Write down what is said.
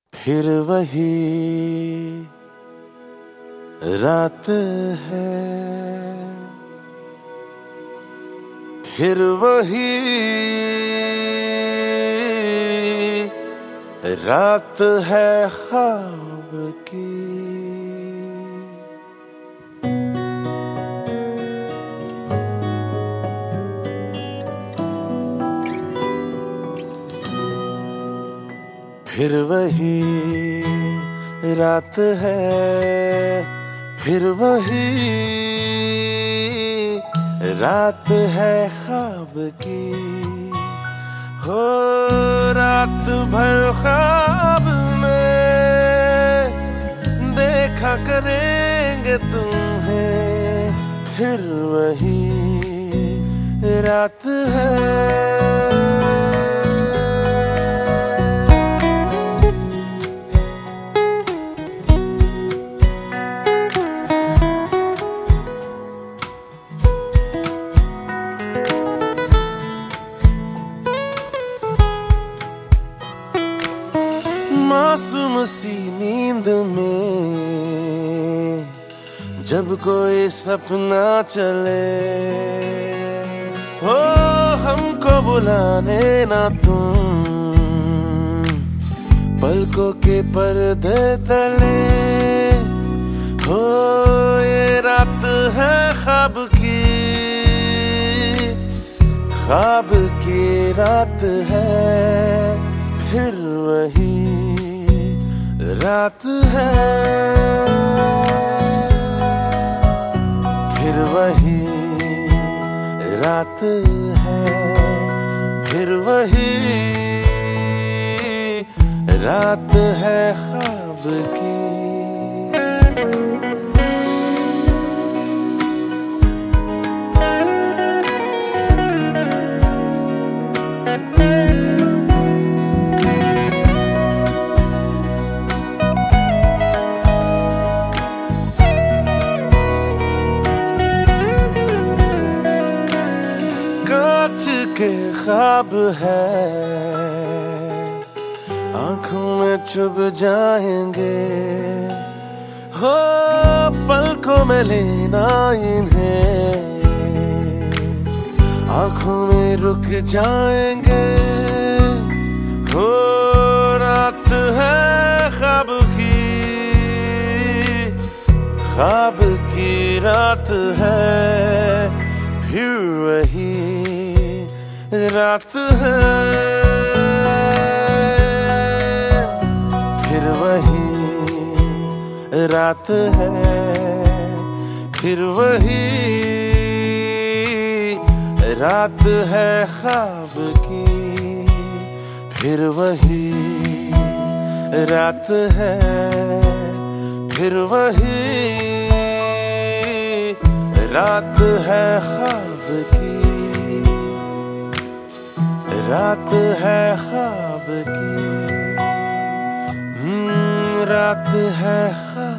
फिर वही रात है, फिर वही रात है ख्वाब की। फिर वही रात है, फिर वही रात है ख्वाब की। हो रात भर ख्वाब में देखा करेंगे तुम्हें, फिर वही रात है। मासूम सी नींद में जब कोई सपना चले, हो हमको बुलाने ना तुम पलकों के पर्दे तले। हो ये रात है ख्वाब की रात है, फिर वही रात है, फिर वही रात है, फिर वही रात है ख्वाब की। कांच के ख्वाब है, आंखों में चुभ जाएंगे, हो पलकों में लेना इन्हें, आंखों में रुक जाएंगे। हो रात है ख्वाब की रात है, फिर वही रात है, फिर वही रात है, फिर वही रात है ख्वाब की। फिर वही रात है, फिर वही रात है ख्वाब की, रात है ख्वाब की, रात है ख्वाब